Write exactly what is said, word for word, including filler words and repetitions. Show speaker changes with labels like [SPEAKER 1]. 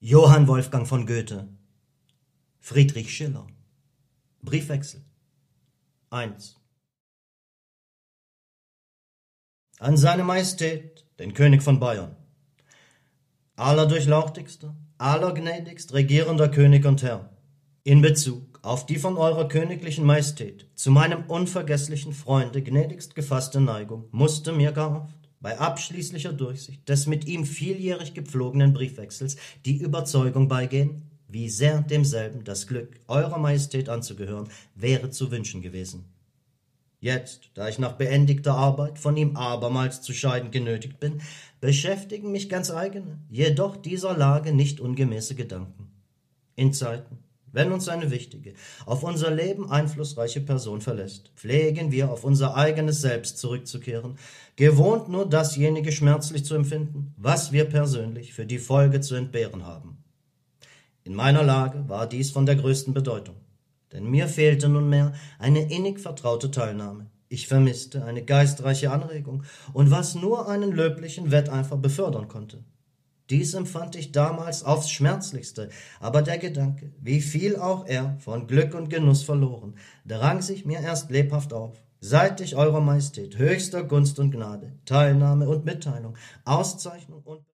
[SPEAKER 1] Johann Wolfgang von Goethe, Friedrich Schiller. Briefwechsel. eins. An seine Majestät, den König von Bayern. Allerdurchlauchtigster, allergnädigst regierender König und Herr, in Bezug auf die von eurer königlichen Majestät zu meinem unvergesslichen Freunde gnädigst gefasste Neigung musste mir gar oft bei abschließlicher Durchsicht des mit ihm vieljährig gepflogenen Briefwechsels die Überzeugung beigehen, wie sehr demselben das Glück eurer Majestät anzugehören wäre zu wünschen gewesen. Jetzt, da ich nach beendigter Arbeit von ihm abermals zu scheiden genötigt bin, beschäftigen mich ganz eigene, jedoch dieser Lage nicht ungemäße Gedanken. In Zeiten, wenn uns eine wichtige, auf unser Leben einflussreiche Person verlässt, pflegen wir auf unser eigenes Selbst zurückzukehren, gewohnt nur dasjenige schmerzlich zu empfinden, was wir persönlich für die Folge zu entbehren haben. In meiner Lage war dies von der größten Bedeutung, denn mir fehlte nunmehr eine innig vertraute Teilnahme. Ich vermisste eine geistreiche Anregung und was nur einen löblichen Wetteifer befördern konnte. Dies empfand ich damals aufs Schmerzlichste, aber der Gedanke, wie viel auch er von Glück und Genuss verloren, drang sich mir erst lebhaft auf, seit ich eurer Majestät höchster Gunst und Gnade, Teilnahme und Mitteilung, Auszeichnung und